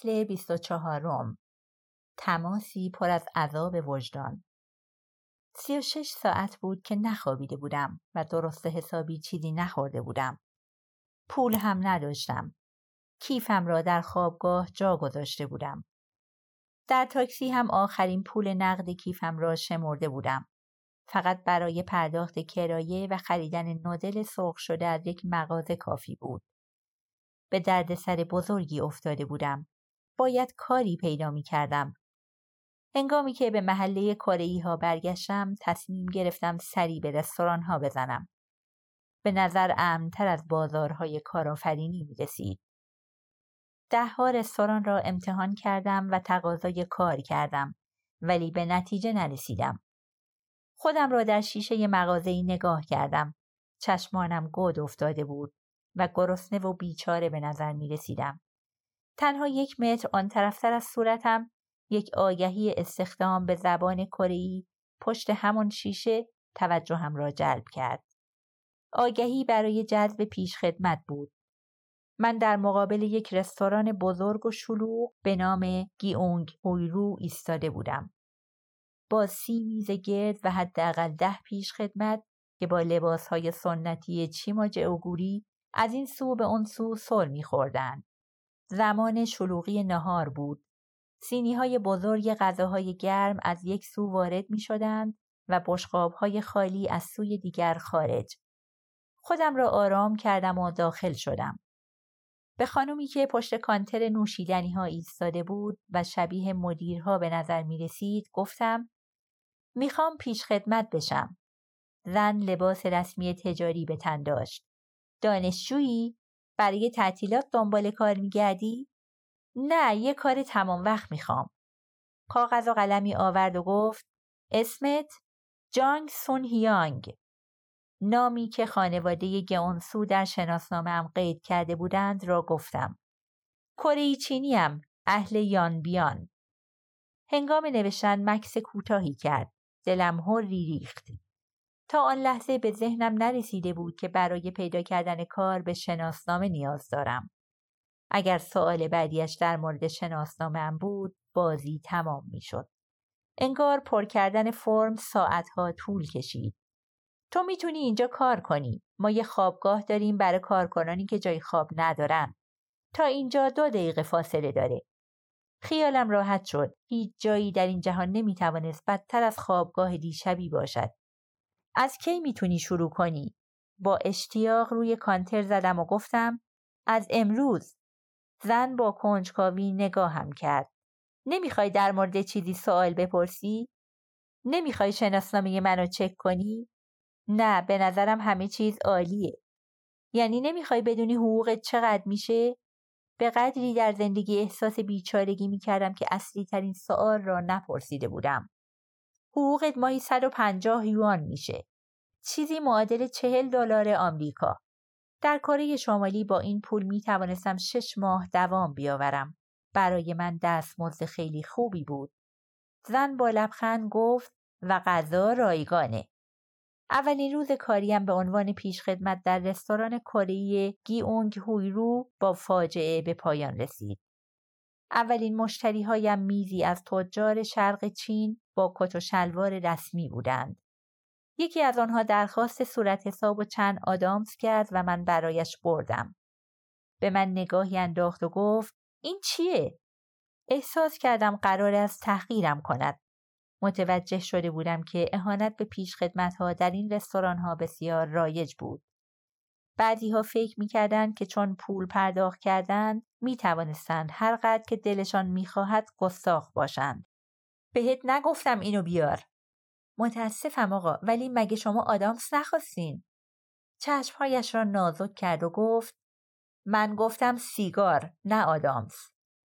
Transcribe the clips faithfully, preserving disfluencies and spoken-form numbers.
فصل بیست و چهارم. تماسی پر از عذاب وجدان. سی و شش ساعت بود که نخوابیده بودم و درست حسابی چیزی نخورده بودم. پول هم نداشتم. کیفم را در خوابگاه جا گذاشته بودم. در تاکسی هم آخرین پول نقد کیفم را شمرده بودم. فقط برای پرداخت کرایه و خریدن نودل سرخ شده از یک مغازه کافی بود. به دردسر بزرگی افتاده بودم. باید کاری پیدا می کردم. هنگامی که به محله کره‌ای ها برگشتم، تصمیم گرفتم سری به رستوران ها بزنم. به نظر امن‌تر از بازارهای کارآفرینی می رسید. ده ها رستوران را امتحان کردم و تقاضای کار کردم، ولی به نتیجه نرسیدم. خودم را در شیشه مغازه‌ای نگاه کردم. چشمانم گود افتاده بود و گرسنه و بیچاره به نظر می رسیدم. تنها یک متر آن طرفتر از صورتم یک آگهی استخدام به زبان کره‌ای پشت همان شیشه توجهم را جلب کرد. آگهی برای جذب پیشخدمت بود. من در مقابل یک رستوران بزرگ و شلوغ به نام گیونگ هویرو ایستاده بودم. با سی میز گرد و حداقل ده پیشخدمت که با لباسهای سنتی چیماج اوگوری از این سو به اون سو سر می‌خوردند. زمان شلوغی نهار بود. سینی‌های بزرگ غذاهای گرم از یک سو وارد می‌شدند و بشقاب‌های خالی از سوی دیگر خارج. خودم را آرام کردم و داخل شدم. به خانومی که پشت کانتر نوشیدنی‌ها ایستاده بود و شبیه مدیرها به نظر می‌رسید گفتم: میخوام پیش خدمت بشم. زن لباس رسمی تجاری به تن داشت. دانشجویی؟ برای تعطیلات دنبال کار میگردی؟ نه، یه کار تمام وقت میخوام. کاغذ و قلمی آورد و گفت: اسمت؟ جانگ سون هیانگ. نامی که خانواده گئونسو در شناسنامه‌ام قید کرده بودند را گفتم. کره‌ای چینیم، اهل یانبیان. هنگام نوشتن مکث کوتاهی کرد. دلم هری ریخت. تا آن لحظه به ذهنم نرسیده بود که برای پیدا کردن کار به شناسنامه نیاز دارم. اگر سوال بعدیش در مورد شناسنامه‌ام بود، بازی تمام می شد. انگار پر کردن فرم ساعتها طول کشید. تو میتونی اینجا کار کنی. ما یه خوابگاه داریم برای کارکنانی که جای خواب ندارن. تا اینجا دو دقیقه فاصله داره. خیالم راحت شد. هیچ جایی در این جهان نمیتوانست بدتر از خوابگاه دیشبی باشد. از کی میتونی شروع کنی؟ با اشتیاق روی کانتر زدم و گفتم: از امروز. زن با کنجکاوی نگاهم کرد. نمیخوای در مورد چیزی سوال بپرسی؟ نمیخوای شناسنامه منو چک کنی؟ نه، به نظرم همه چیز عالیه. یعنی نمیخوای بدونی حقوقت چقدر میشه؟ به قدری در زندگی احساس بیچارگی میکردم که اصلی ترین سوال را نپرسیده بودم. حقوقت ماهی صد و پنجاه یوان میشه. چیزی معادل چهل دلار آمریکا. در کره شمالی با این پول می توانستم شش ماه دوام بیاورم. برای من دستمزد خیلی خوبی بود. زن با لبخند گفت: و غذا رایگانه. اولین روز کاریم به عنوان پیشخدمت در رستوران کره‌ای گیونگ هویرو با فاجعه به پایان رسید. اولین مشتری‌هایم میزی از تجار شرق چین با کت و شلوار رسمی بودند. یکی از آنها درخواست صورت حساب و چند آدامس کرد و من برایش بردم. به من نگاهی انداخت و گفت: این چیه؟ احساس کردم قرار است تحقیرم کند. متوجه شده بودم که اهانت به پیشخدمت‌ها در این رستوران‌ها بسیار رایج بود. بعضی‌ها فکر می‌کردند که چون پول پرداخت کردند می‌توانستند هر قدر که دلشان می‌خواهد گستاخ باشند. بهت نگفتم اینو بیار. متاسفم آقا، ولی مگه شما آدامس نخواستین؟ چشمهایش را نازک کرد و گفت: من گفتم سیگار، نه آدامس.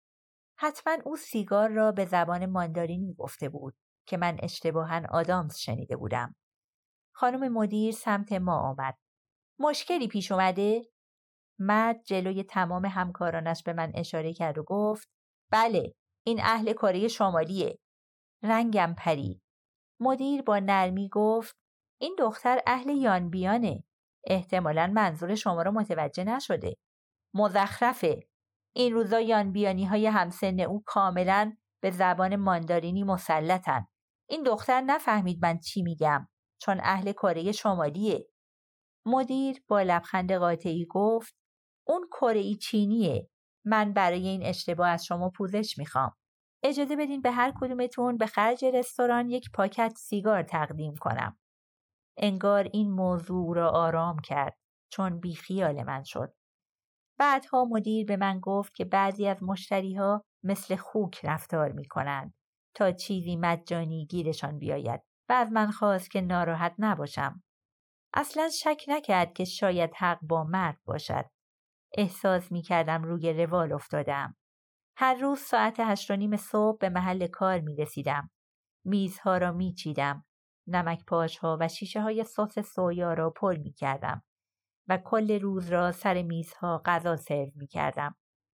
حتما او سیگار را به زبان ماندارینی گفته بود که من اشتباهاً آدامس شنیده بودم. خانم مدیر سمت ما آمد. مشکلی پیش اومده؟ مرد جلوی تمام همکارانش به من اشاره کرد و گفت: بله، این اهل کره شمالیه. رنگم پرید. مدیر با نرمی گفت: این دختر اهل یانبیانه. احتمالاً منظور شما رو متوجه نشده. مزخرفه. این روزا یانبیانی های همسن او کاملا به زبان ماندارینی مسلطن. این دختر نفهمید من چی میگم چون اهل کره شمالیه. مدیر با لبخند قاطعی گفت اون کره‌ای چینیه. من برای این اشتباه از شما پوزش میخوام. اجازه بدین به هر کدومتون به خرج رستوران یک پاکت سیگار تقدیم کنم. انگار این موضوع را آرام کرد چون بی خیال من شد. بعدها مدیر به من گفت که بعضی از مشتریها مثل خوک رفتار میکنند تا چیزی مجانی گیرشان بیاید و از من خواست که ناراحت نباشم. اصلا شک نکرد که شاید حق با مرد باشد. احساس میکردم روی روال افتادم. هر روز ساعت هشت و نیم صبح به محل کار می رسیدم. میزها را می چیدم. نمک پاشها و شیشه های سس سویا را پر می کردم و کل روز را سر میزها غذا سرو می کردم.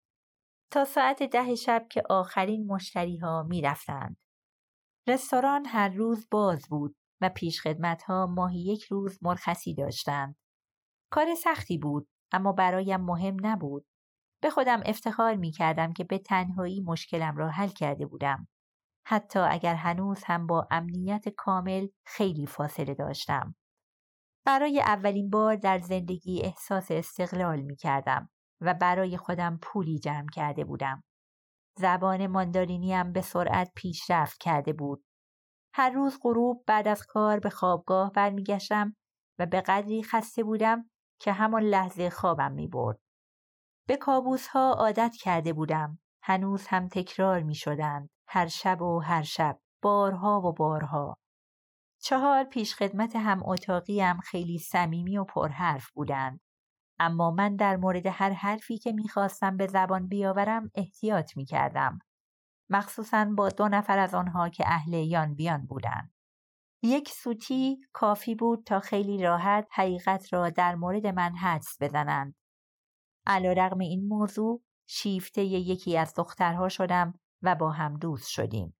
تا ساعت ده شب که آخرین مشتری ها می رفتند. رستوران هر روز باز بود و پیشخدمت ها ماهی یک روز مرخصی داشتند. کار سختی بود اما برایم مهم نبود. به خودم افتخار می کردم که به تنهایی مشکلم را حل کرده بودم. حتی اگر هنوز هم با امنیت کامل خیلی فاصله داشتم. برای اولین بار در زندگی احساس استقلال می کردم و برای خودم پولی جمع کرده بودم. زبان ماندارینیم به سرعت پیشرفت کرده بود. هر روز غروب بعد از کار به خوابگاه برمیگشتم و به قدری خسته بودم که همان لحظه خوابم می برد. به کابوس‌ها عادت کرده بودم. هنوز هم تکرار می شدند. هر شب و هر شب. بارها و بارها. چهار پیشخدمت هم اتاقیم خیلی صمیمی و پرحرف بودند. اما من در مورد هر حرفی که می خواستم به زبان بیاورم احتیاط می کردم. مخصوصاً با دو نفر از آنها که اهل یانبیان بودند. یک سوتی کافی بود تا خیلی راحت حقیقت را در مورد من حدس بزنند. علیرغم این موضوع شیفته یکی از دخترها شدم و با هم دوست شدیم.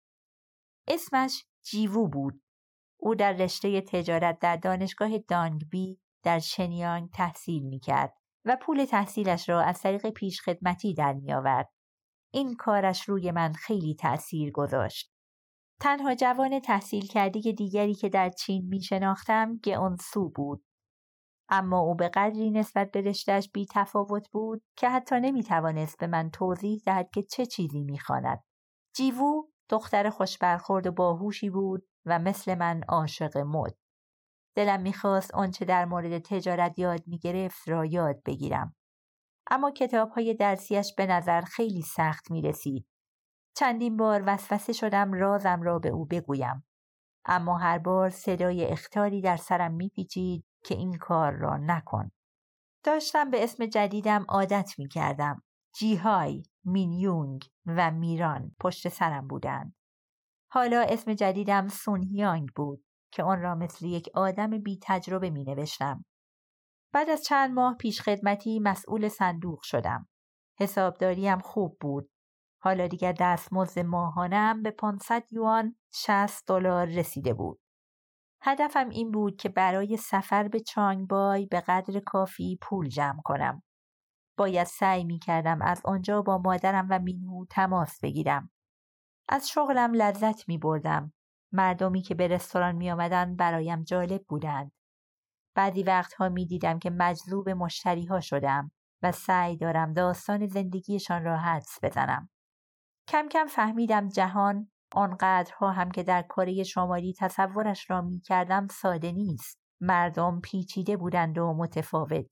اسمش جیوو بود. او در رشته تجارت در دانشگاه دانگبی در شنیانگ تحصیل می‌کرد و پول تحصیلش را از طریق پیشخدمتی در می‌آورد. این کارش روی من خیلی تأثیر گذاشت. تنها جوان تحصیل کرده دیگری که در چین می‌شناختم گئونسو بود. اما او به قدری نسبت به رشته‌اش بی تفاوت بود که حتی نمی‌توانست به من توضیح دهد که چه چیزی می‌خواند. جیوو دختر خوشبرخورد و باهوشی بود و مثل من عاشق مد. دلم می‌خواست آنچه در مورد تجارت یاد می‌گرفت را یاد بگیرم. اما کتاب‌های درسیش به نظر خیلی سخت می‌رسید. چندین بار وسوسه شدم رازم را به او بگویم. اما هر بار صدای اخطاری در سرم می‌پیچید که این کار را نکن. داشتم به اسم جدیدم عادت می کردم. جیهای، مینیونگ و میران پشت سرم بودند. حالا اسم جدیدم سونهیانگ بود که آن را مثل یک آدم بی تجربه می نوشتم. بعد از چند ماه پیشخدمتی مسئول صندوق شدم. حسابداریم خوب بود. حالا دیگر دستمزد ماهانه‌ام به پانصد یوان شصت دلار رسیده بود. هدفم این بود که برای سفر به چانگبای به قدر کافی پول جمع کنم. باید سعی می کردم از آنجا با مادرم و مینهو تماس بگیرم. از شغلم لذت می بردم. مردمی که به رستوران می آمدن برایم جالب بودند. بعضی وقتها می دیدم که مجذوب مشتری ها شدم و سعی دارم داستان زندگیشان را حدس بزنم. کم کم فهمیدم جهان آنقدرها هم که در کره شمالی تصورش را می کردم ساده نیست. مردم پیچیده بودند و متفاوت.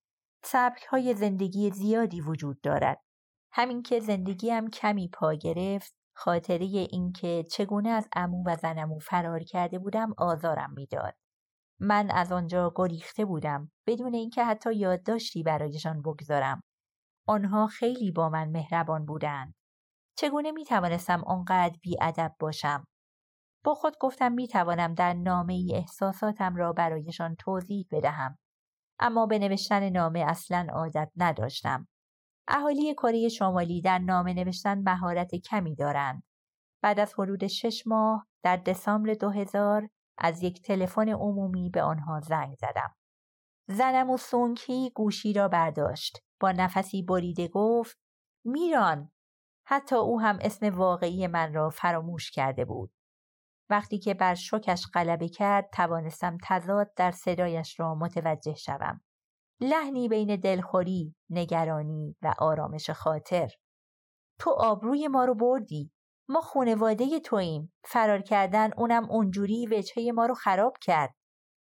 سبک‌های زندگی زیادی وجود دارد. همین که زندگیم کمی پا گرفت، خاطره این که چگونه از عمو و زنمو فرار کرده بودم آزارم میداد. من از آنجا گریخته بودم بدون اینکه حتی یادداشتی برایشان بگذارم. آنها خیلی با من مهربان بودند. چگونه می توانستم آنقدر بی‌ادب باشم؟ با خود گفتم می توانم در نامه‌ای احساساتم را برایشان توضیح بدهم. اما به نوشتن نامه اصلاً عادت نداشتم. اهالی کره شمالی در نامه نوشتن مهارت کمی دارند. بعد از حدود شش ماه در دسامبر دو هزار از یک تلفن عمومی به آنها زنگ زدم. زنم و سونگهی گوشی را برداشت. با نفسی بریده گفت میران. حتی او هم اسم واقعی من را فراموش کرده بود. وقتی که بر شوکش غلبه کرد توانستم تضاد در صدایش را متوجه شوم. لحنی بین دلخوری، نگرانی و آرامش خاطر. تو آبروی ما رو بردی. ما خانواده توییم. فرار کردن اونم اونجوری وجهه ما رو خراب کرد.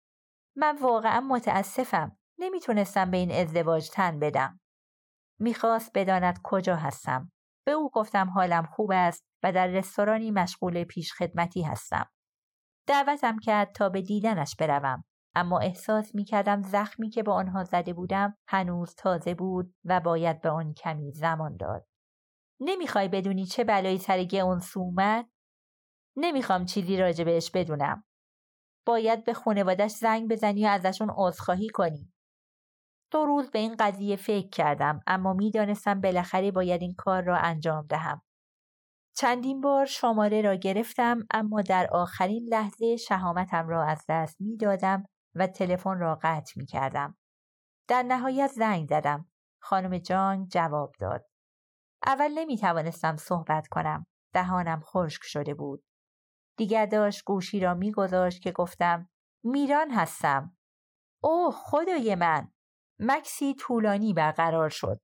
من واقعا متاسفم. نمیتونستم به این ازدواج تن بدم. میخواست بداند کجا هستم. به او گفتم حالم خوب است و در رستورانی مشغول پیش خدمتی هستم. دعوتم کرد تا به دیدنش بروم، اما احساس میکردم زخمی که به آنها زده بودم هنوز تازه بود و باید به آن کمی زمان داد. نمیخوای بدونی چه بلایی سر گئونسو اومد؟ نمیخوام چیزی راجع بهش بدونم. باید به خانواده‌اش زنگ بزنی و ازشون عذرخواهی کنی. دو روز به این قضیه فکر کردم، اما میدانستم بالاخره باید این کار را انجام دهم. چندین بار شماره را گرفتم، اما در آخرین لحظه شهامتم را از دست میدادم و تلفن را قطع میکردم. در نهایت زنگ زدم. خانم جانگ جواب داد. اول نمیتوانستم صحبت کنم. دهانم خشک شده بود. دیگر داشت گوشی را میگذاشت که گفتم میران هستم. اوه خدای من. مکسی طولانی برقرار شد.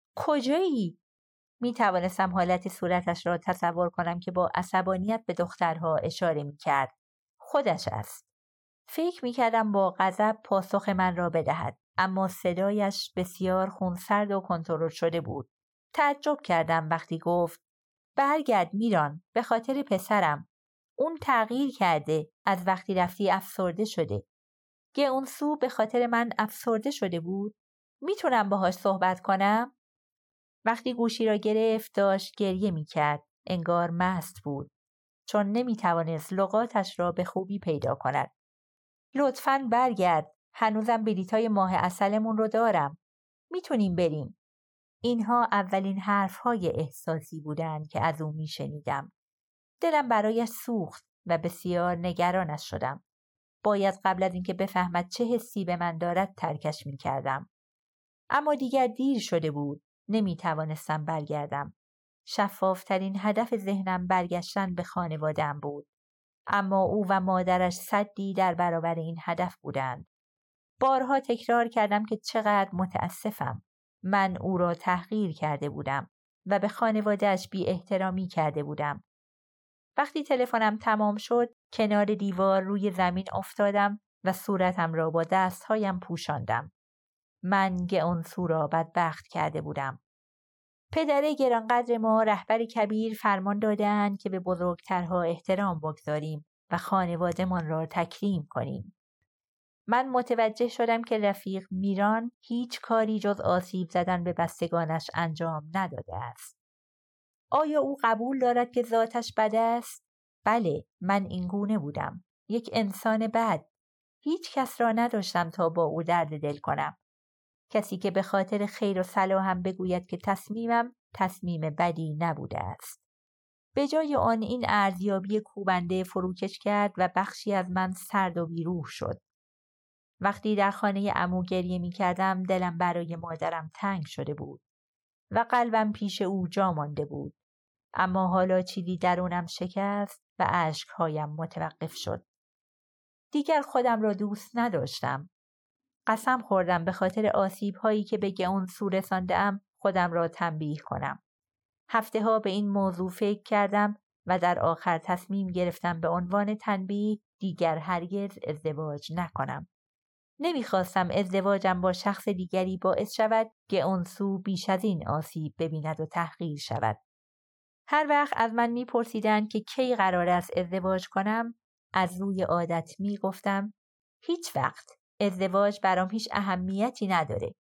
کجایی؟ می توانستم حالت صورتش را تصور کنم که با عصبانیت به دخترها اشاره می کرد. خودش است. فکر می کردم با غضب پاسخ من را بدهد، اما صدایش بسیار خونسرد و کنترل شده بود. تعجب کردم وقتی گفت برگرد میران، به خاطر پسرم. اون تغییر کرده، از وقتی رفتی افسرده شده. گئونسو به خاطر من افسرده شده بود. میتونم باهاش صحبت کنم؟ وقتی گوشی را گرفت داشت گریه میکرد. انگار مست بود. چون نمیتوانست لغاتش را به خوبی پیدا کند. لطفاً برگرد. هنوزم بلیطای ماه عسلمون رو دارم. میتونیم بریم. اینها اولین حرفهای احساسی بودند که از او میشنیدم. دلم برایش سوخت و بسیار نگرانش شدم. باید قبل از اینکه بفهمد چه حسی به من دارد ترکش میکردم. اما دیگر دیر شده بود. نمی توانستم برگردم. شفافترین هدف ذهنم برگشتن به خانواده‌ام بود. اما او و مادرش سدی در برابر این هدف بودند. بارها تکرار کردم که چقدر متاسفم. من او را تحقیر کرده بودم و به خانواده‌اش بی احترامی کرده بودم. وقتی تلفنم تمام شد، کنار دیوار روی زمین افتادم و صورتم را با دستهایم پوشاندم. من گئونسو را بدبخت کرده بودم. پدر گرانقدر ما رهبر کبیر فرمان دادند که به بزرگترها احترام بگذاریم و خانواده‌مان را تکریم کنیم. من متوجه شدم که رفیق میران هیچ کاری جز آسیب زدن به بستگانش انجام نداده است. آیا او قبول دارد که ذاتش بد است؟ بله، من این گونه بودم. یک انسان بد. هیچ کس را نداشتم تا با او درد دل کنم. کسی که به خاطر خیر و صلاحم بگوید که تصمیمم تصمیم بدی نبوده است. به جای آن این ارزیابی کوبنده فروکش کرد و بخشی از من سرد و بیروح شد. وقتی در خانه عمو گریه می کردم دلم برای مادرم تنگ شده بود و قلبم پیش او جا مانده بود. اما حالا چیزی درونم شکست و اشکهایم متوقف شد. دیگر خودم را دوست نداشتم. قسم خوردم به خاطر آسیب هایی که به گئونسو رسانده‌ام خودم را تنبیه کنم. هفته ها به این موضوع فکر کردم و در آخر تصمیم گرفتم به عنوان تنبیه دیگر هرگز ازدواج نکنم. نمیخواستم ازدواجم با شخص دیگری باعث شود گئونسو بیش از این آسیب ببیند و تحقیر شود. هر وقت از من میپرسیدند که کی قرار است ازدواج کنم، از روی عادت میگفتم هیچ وقت. ازدواج برام هیچ اهمیتی نداره.